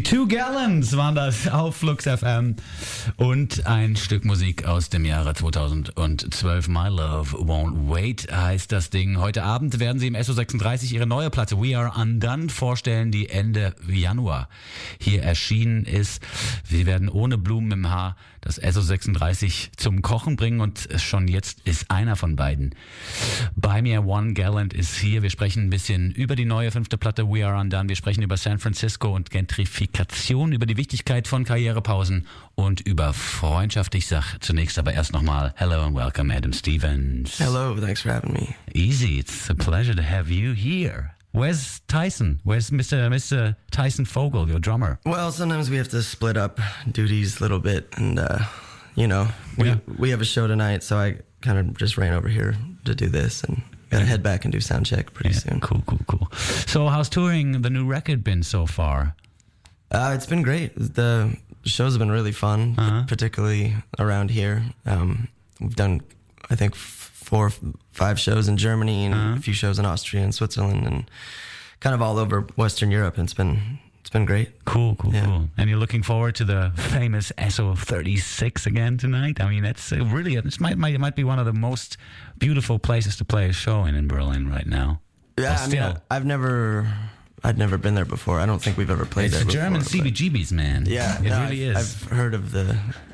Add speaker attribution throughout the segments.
Speaker 1: Two Gallons waren das auf Flux FM und ein Stück Musik aus dem Jahre 2012. My Love Won't Wait heißt das Ding. Heute Abend werden sie im SO36 ihre neue Platte We Are Undone vorstellen, die Ende Januar hier erschienen ist. Sie werden ohne Blumen im Haar das SO36 zum Kochen bringen und schon jetzt ist einer von beiden bei mir. One Gallant ist hier. Wir sprechen ein bisschen über die neue 5. Platte We Are Undone. Wir sprechen über San Francisco und Gentrifikation, über die Wichtigkeit von Karrierepausen und über Freundschaft. Ich sag zunächst aber erst nochmal Hello and welcome, Adam Stevens.
Speaker 2: Hello, thanks for having me.
Speaker 1: Easy, it's a pleasure to have you here. Where's Tyson? Where's Mr. Tyson Vogel, your drummer?
Speaker 2: Well, sometimes we have to split up duties a little bit, and we have a show tonight, so I kind of just ran over here to do this, and gotta head back and do sound check pretty soon.
Speaker 1: Cool. So, how's touring the new record been so far?
Speaker 2: It's been great. The shows have been really fun, particularly around here. We've done, I think, 4 or 5 shows in Germany and a few shows in Austria and Switzerland and kind of all over Western Europe. And it's been great.
Speaker 1: Cool. And you're looking forward to the famous SO36 again tonight? I mean, that's really, it might be one of the most beautiful places to play a show in Berlin right now.
Speaker 2: Yeah, I mean, I'd never been there before. I don't think we've ever played there before.
Speaker 1: It's German CBGBs, man.
Speaker 2: Yeah,
Speaker 1: it really is.
Speaker 2: I've heard of the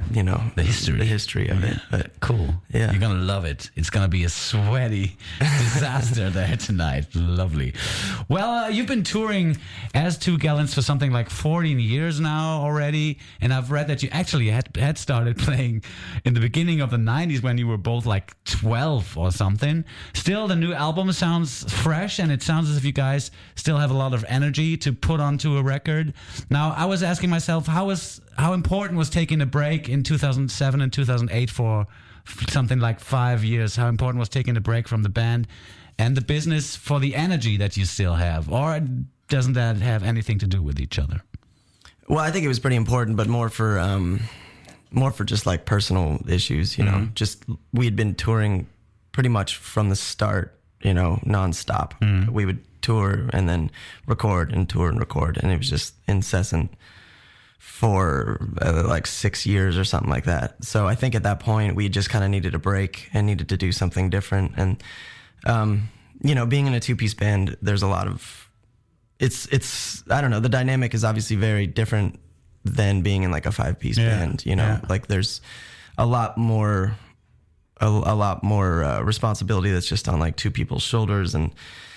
Speaker 2: history of it. But
Speaker 1: cool.
Speaker 2: Yeah.
Speaker 1: You're going to love it. It's going to be a sweaty disaster there tonight. Lovely. Well, you've been touring as Two Gallants for something like 14 years now already. And I've read that you actually had started playing in the beginning of the 90s when you were both like 12 or something. Still, the new album sounds fresh and it sounds as if you guys still have a lot of energy to put onto a record. Now, I was asking myself, how important was taking a break in 2007 and 2008 for something like 5 years? How important was taking a break from the band and the business for the energy that you still have? Or doesn't that have anything to do with each other?
Speaker 2: Well, I think it was pretty important, but more for just like personal issues, you know. Just we had been touring pretty much from the start, nonstop. We would tour and then record and tour and record, and it was just incessant for like 6 years or something like that. So I think at that point we just kind of needed a break and needed to do something different. And being in a 2-piece band, there's a lot of it's I don't know, the dynamic is obviously very different than being in like a 5-piece band. Like there's a lot more responsibility that's just on like 2 people's shoulders. And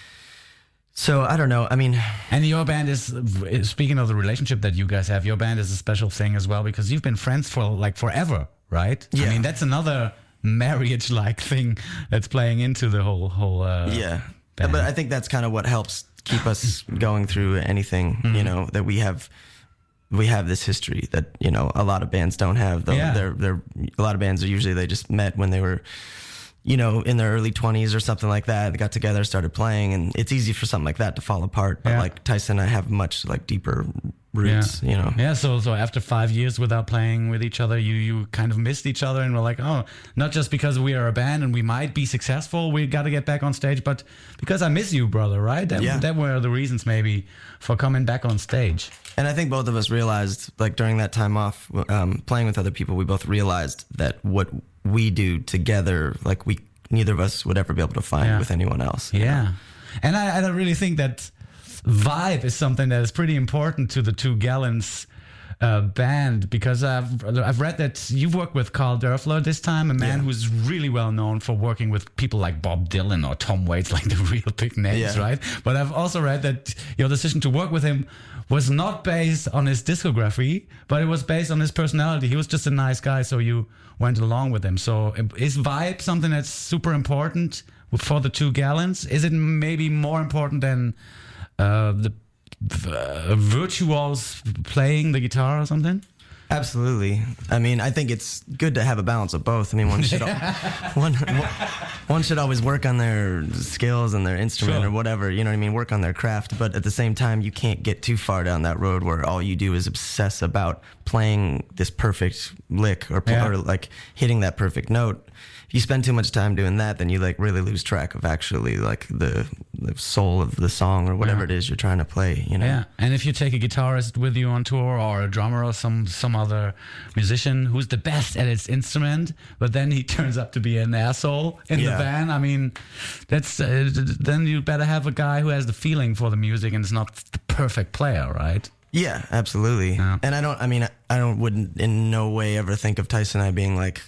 Speaker 2: so I don't know. I mean,
Speaker 1: and your band is, speaking of the relationship that you guys have, your band is a special thing as well because you've been friends for like forever, right?
Speaker 2: Yeah.
Speaker 1: I mean, that's another marriage-like thing that's playing into the whole.
Speaker 2: Band. But I think that's kind of what helps keep us going through anything. That we have this history that a lot of bands don't have. Though they're a lot of bands are usually they just met when they were in their early 20s or something like that. They got together, started playing, and it's easy for something like that to fall apart. But like Tyson and I have much like deeper roots,
Speaker 1: Yeah, so after 5 years without playing with each other, you kind of missed each other and were like, oh, not just because we are a band and we might be successful, we got to get back on stage, but because I miss you, brother, right? That were the reasons maybe for coming back on stage.
Speaker 2: And I think both of us realized, like during that time off, playing with other people, we both realized that what we do together, like neither of us would ever be able to find with anyone else.
Speaker 1: Yeah. And I don't really think that vibe is something that is pretty important to the Two Gallants band, because I've read that you've worked with Carl Dörfler this time, a man who's really well known for working with people like Bob Dylan or Tom Waits, like the real big names, right? But I've also read that your decision to work with him was not based on his discography, but it was based on his personality. He was just a nice guy, so you went along with him. So is vibe something that's super important for the Two Gallants? Is it maybe more important than the virtuos playing the guitar or something?
Speaker 2: Absolutely. I mean, I think it's good to have a balance of both. I mean, one should always work on their skills and their instrument or whatever, you know what I mean, work on their craft. But at the same time, you can't get too far down that road where all you do is obsess about playing this perfect lick or like hitting that perfect note. If you spend too much time doing that, then you like really lose track of actually like the soul of the song or whatever it is you're trying to play, you know?
Speaker 1: Yeah, and if you take a guitarist with you on tour or a drummer or some other musician who's the best at its instrument, but then he turns up to be an asshole in the band, I mean, that's then you better have a guy who has the feeling for the music and is not the perfect player, right?
Speaker 2: Yeah, absolutely. Yeah. And I wouldn't in no way ever think of Tyson and I being like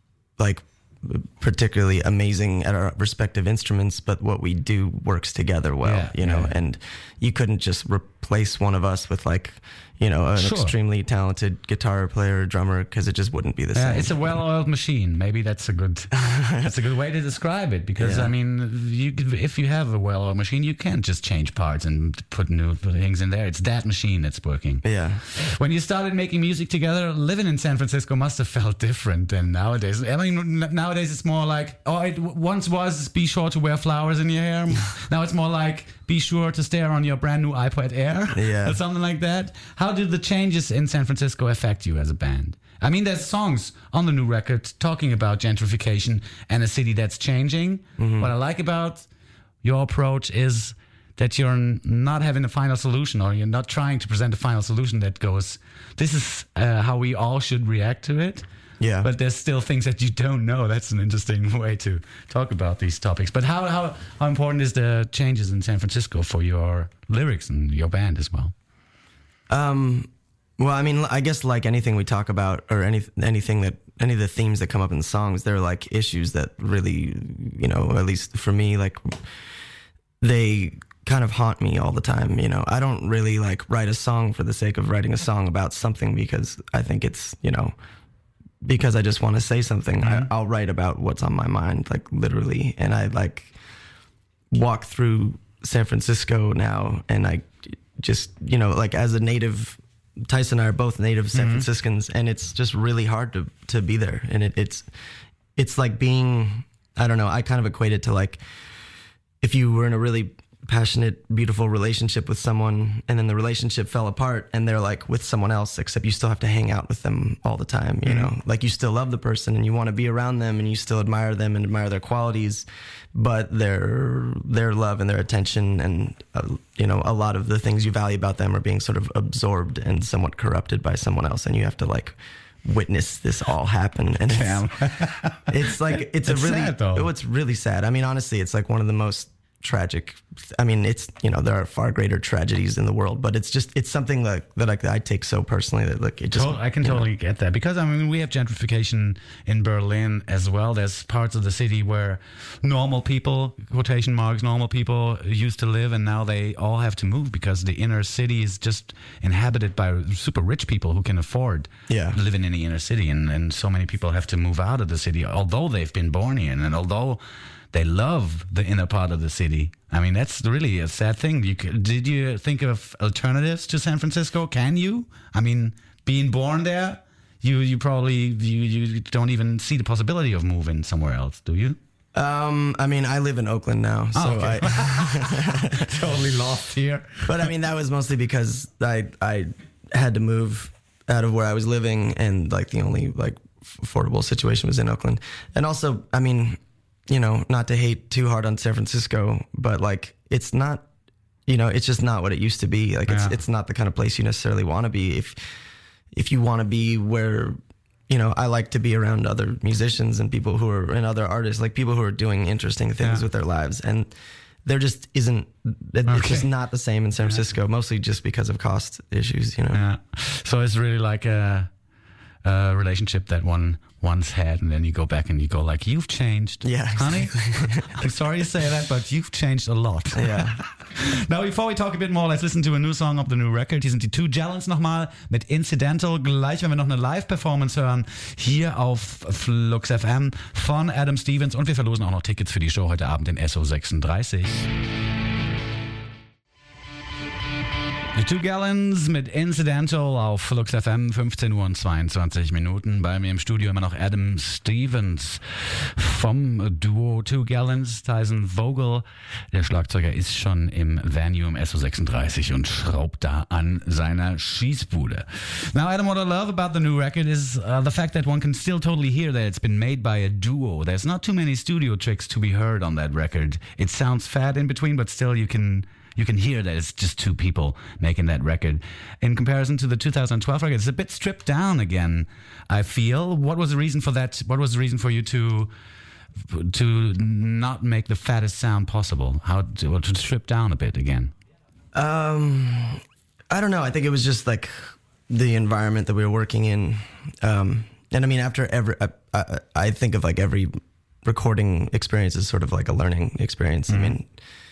Speaker 2: particularly amazing at our respective instruments, but what we do works together well, you know, and you couldn't just replace one of us with like, you know, an extremely talented guitar player or drummer, because it just wouldn't be the same.
Speaker 1: It's a well-oiled machine. Maybe that's a good way to describe it, because I mean, if you have a well-oiled machine, you can't just change parts and put new things in there. It's that machine that's working.
Speaker 2: Yeah.
Speaker 1: When you started making music together, living in San Francisco must have felt different than nowadays. I mean, nowadays it's more like, it once was be sure to wear flowers in your hair. Now it's more like be sure to stare on your brand new iPod Air or something like that. How did the changes in San Francisco affect you as a band? I mean, there's songs on the new record talking about gentrification and a city that's changing. Mm-hmm. What I like about your approach is that you're not having a final solution, or you're not trying to present a final solution that goes, this is how we all should react to it.
Speaker 2: Yeah.
Speaker 1: But there's still things that you don't know. That's an interesting way to talk about these topics. But how important is the changes in San Francisco for your lyrics and your band as well?
Speaker 2: Well, I mean, I guess like anything we talk about, or anything that any of the themes that come up in the songs, they're like issues that really, you know, at least for me, like they kind of haunt me all the time. You know, I don't really like write a song for the sake of writing a song about something because I think it's, you know, because I just want to say something. Mm-hmm. I'll write about what's on my mind, like literally. And I like walk through San Francisco now, and I just, you know, like as a native, Tyson and I are both native San Franciscans, and it's just really hard to be there. And it's like being, I don't know, I kind of equate it to like if you were in a really passionate, beautiful relationship with someone, and then the relationship fell apart and they're like with someone else, except you still have to hang out with them all the time, you know, like you still love the person and you want to be around them and you still admire them and admire their qualities, but their love and their attention and you know, a lot of the things you value about them are being sort of absorbed and somewhat corrupted by someone else, and you have to like witness this all happen. And it's like it's really sad, though. It's really sad. I mean, honestly, it's like one of the most tragic. I mean, it's, you know, there are far greater tragedies in the world, but it's something that I take so personally that like it just.
Speaker 1: I can totally get that, because I mean, we have gentrification in Berlin as well. There's parts of the city where normal people, quotation marks, normal people used to live, and now they all have to move because the inner city is just inhabited by super rich people who can afford living in the inner city, and so many people have to move out of the city, although they've been born here, and although they love the inner part of the city. I mean, that's really a sad thing. Did you think of alternatives to San Francisco? Can you? I mean, being born there, you probably you don't even see the possibility of moving somewhere else, do you?
Speaker 2: I mean, I live in Oakland now, so
Speaker 1: okay. I totally lost here.
Speaker 2: But I mean, that was mostly because I had to move out of where I was living, and like the only like affordable situation was in Oakland. And also, I mean, you know, not to hate too hard on San Francisco, but like it's not, you know, it's just not what it used to be. Like it's not the kind of place you necessarily want to be. If you want to be where, you know, I like to be around other musicians and people who are, and other artists, like people who are doing interesting things with their lives, and there just isn't. It's just not the same in San Francisco, mostly just because of cost issues, you know.
Speaker 1: Yeah. So it's really like a relationship that one once had, and then you go back and you go like, you've changed, honey. I'm sorry to say that, but you've changed a lot.
Speaker 2: Yeah.
Speaker 1: Now, before we talk a bit more, let's listen to a new song of the new record. Hier sind die Two Gallants nochmal mit Incidental. Gleich, wenn wir noch eine Live-Performance hören, hier auf Flux FM von Adam Stevens, und wir verlosen auch noch Tickets für die Show heute Abend in SO36. The Two Gallons mit Incidental auf Flux FM, 15 Uhr und 22 Minuten. Bei mir im Studio immer noch Adam Stevens vom Duo Two Gallons. Tyson Vogel, der Schlagzeuger, ist schon im Venue im SO36 und schraubt da an seiner Schießbude. Now, Adam, what I love about the new record is the fact that one can still totally hear that it's been made by a duo. There's not too many studio tricks to be heard on that record. It sounds fat in between, but still you can hear that it's just two people making that record. In comparison to the 2012 record, it's a bit stripped down again, I feel. What was the reason for that? What was the reason for you to not make the fattest sound possible? To strip down a bit again?
Speaker 2: I don't know. I think it was just like the environment that we were working in. And I mean, after I think of like every recording experience as sort of like a learning experience. Mm-hmm. I mean,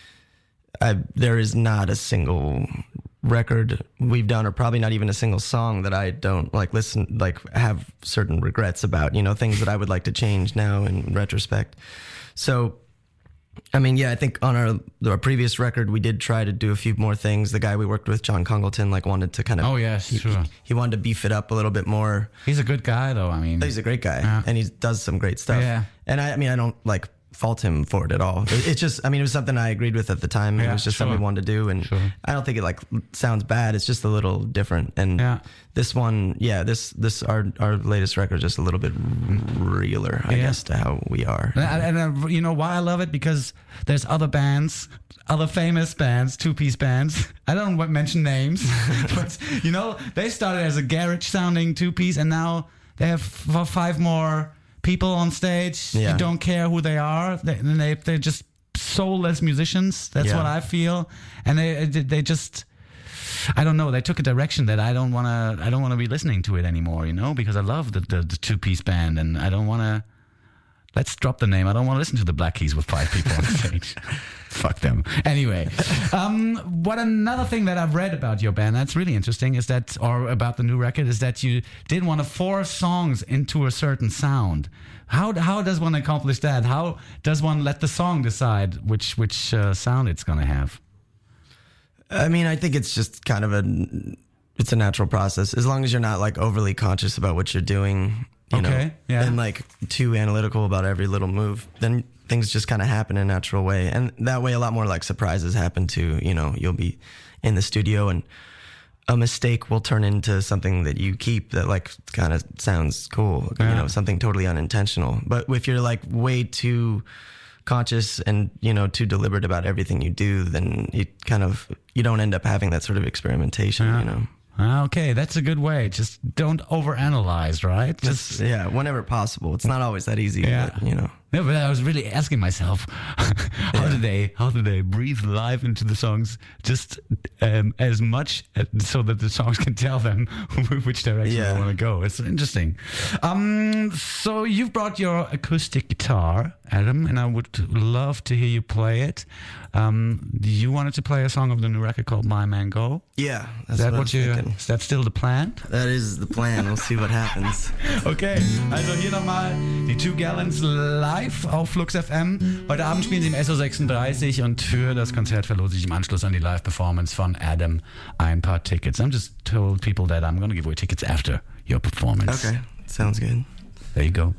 Speaker 2: there is not a single record we've done, or probably not even a single song that I don't have certain regrets about, things that I would like to change now in retrospect. So, I mean, yeah, I think on our previous record, we did try to do a few more things. The guy we worked with, John Congleton, wanted to kind of...
Speaker 1: Oh, yes, sure.
Speaker 2: He wanted to beef it up a little bit more.
Speaker 1: He's a good guy, though, I mean...
Speaker 2: He's a great guy, and he does some great stuff.
Speaker 1: Yeah.
Speaker 2: And I don't, fault him for it at all. It's just, it was something I agreed with at the time. It was just something we wanted to do, and I don't think it sounds bad. It's just a little different. And this one, this our latest record is just a little bit realer, I guess, to how we are.
Speaker 1: And you know why I love it? Because there's other bands, other famous bands, two-piece bands. I don't mention names, but they started as a garage sounding two-piece, and now they have 5 more people on stage. Yeah. You don't care who they are. They're just soulless musicians. That's what I feel. And they just, I don't know. They took a direction that I don't want to be listening to it anymore. Because I love the two-piece band, and I don't want to. Let's drop the name. I don't want to listen to the Black Keys with 5 people on stage. Fuck them. Anyway, what another thing that I've read about your band that's really interesting is that, or about the new record, is that you did want to force songs into a certain sound. How does one accomplish that? How does one let the song decide which sound it's going to have?
Speaker 2: I mean, I think it's just kind of it's a natural process. As long as you're not overly conscious about what you're doing, you know, and too analytical about every little move, then things just kind of happen in a natural way. And that way, a lot more surprises happen too. You'll be in the studio and a mistake will turn into something that you keep that kind of sounds cool, something totally unintentional. But if you're way too conscious and, too deliberate about everything you do, then you don't end up having that sort of experimentation,
Speaker 1: Okay, that's a good way. Just don't overanalyze, right? Just
Speaker 2: whenever possible. It's not always that easy, but,
Speaker 1: No, but I was really asking myself, how do they breathe life into the songs just as much so that the songs can tell them which direction they want to go? It's interesting. So you've brought your acoustic guitar, Adam, and I would love to hear you play it. You wanted to play a song of the new record called My Man Go?
Speaker 2: Yeah, that's what I'm thinking.
Speaker 1: Is that still the plan?
Speaker 2: That is the plan. We'll see what happens.
Speaker 1: Okay, also hier nochmal die Two Gallons live auf Flux FM. Heute Abend spielen sie im SO36 und für das Konzert verlose ich im Anschluss an die Live-Performance von Adam ein paar Tickets. I'm just told people that I'm going to give away tickets after your performance.
Speaker 2: Okay, sounds good.
Speaker 1: There you go.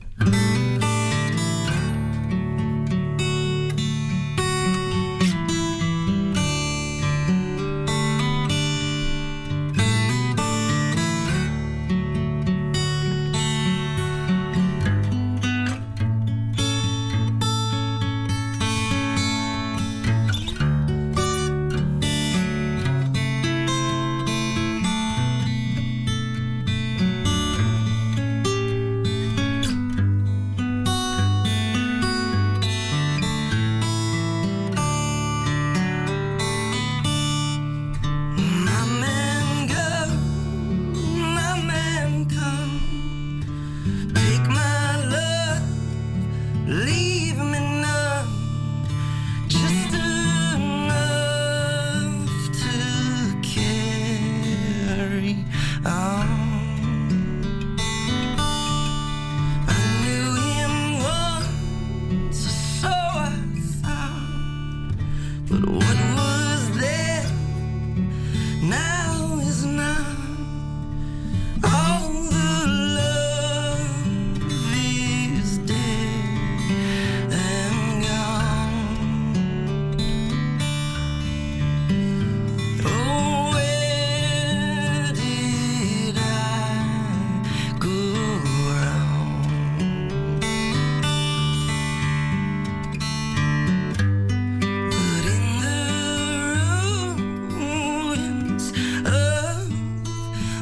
Speaker 3: But what was there now?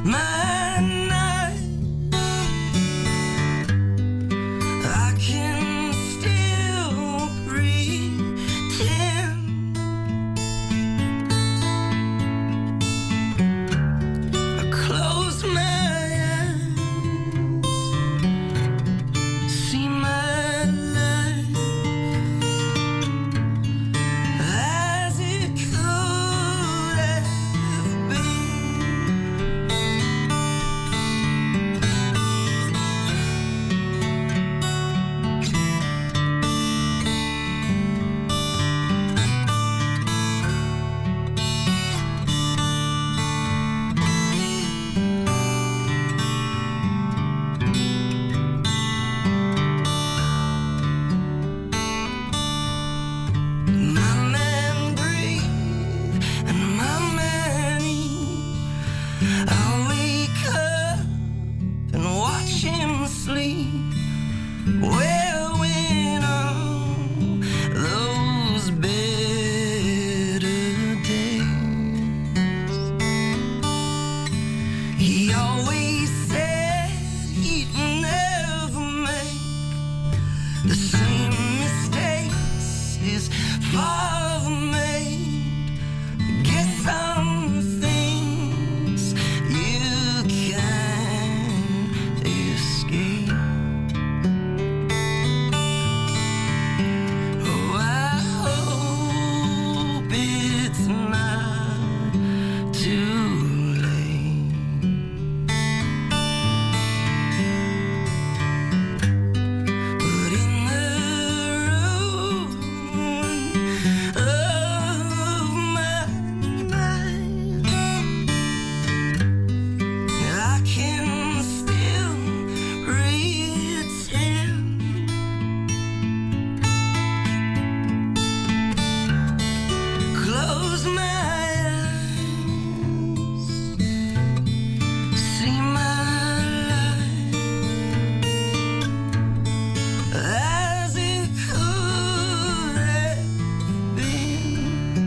Speaker 2: my night. I can still pretend. I close my eyes, see my life as it could have been. My man breathe and my man eat. I wake up and watch him sleep. Where went all those better days? He always said he'd never make the same mistakes his father made. Guess some things you can't escape. Oh, I hope it's not too late. But in the room of my mind, I can still pretend. Close my eyes, see my life as it could have been.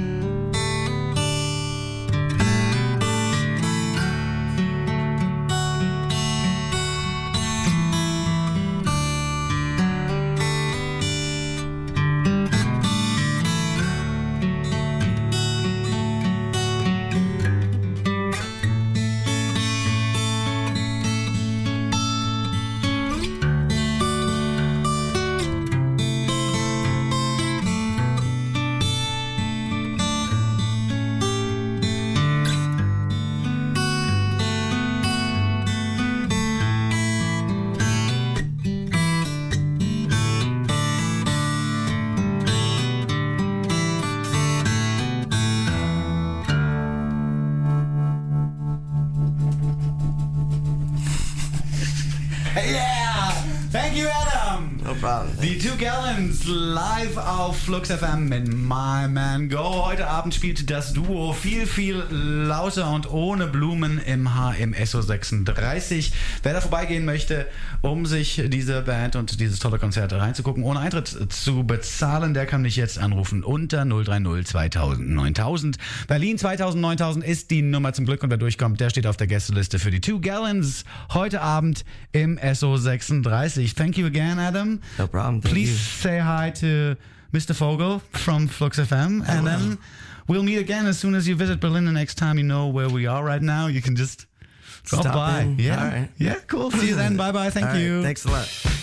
Speaker 1: Yeah! Thank you, Adam!
Speaker 2: No problem.
Speaker 1: Die Two Gallons live auf Flux FM mit My Man Go. Heute Abend spielt das Duo viel lauter und ohne Blumen im HMSO 36. Wer da vorbeigehen möchte, um sich diese Band und dieses tolle Konzert reinzugucken, ohne Eintritt zu bezahlen, der kann mich jetzt anrufen unter 030 2000 9000. Berlin 2000 9000 ist die Nummer zum Glück und wer durchkommt, der steht auf der Gästeliste für die Two Gallons heute Abend im SO 36. Thank you again, Adam.
Speaker 2: No problem. Thank
Speaker 1: Please
Speaker 2: you.
Speaker 1: say hi to Mr. Fogel from Flux FM, and then we'll meet again as soon as you visit Berlin. The next time you know where we are right now, you can just drop
Speaker 2: Stop
Speaker 1: by.
Speaker 2: in.
Speaker 1: Yeah,
Speaker 2: All right.
Speaker 1: yeah, cool. See you then. Bye bye. Thank
Speaker 2: All right.
Speaker 1: you.
Speaker 2: Thanks a lot.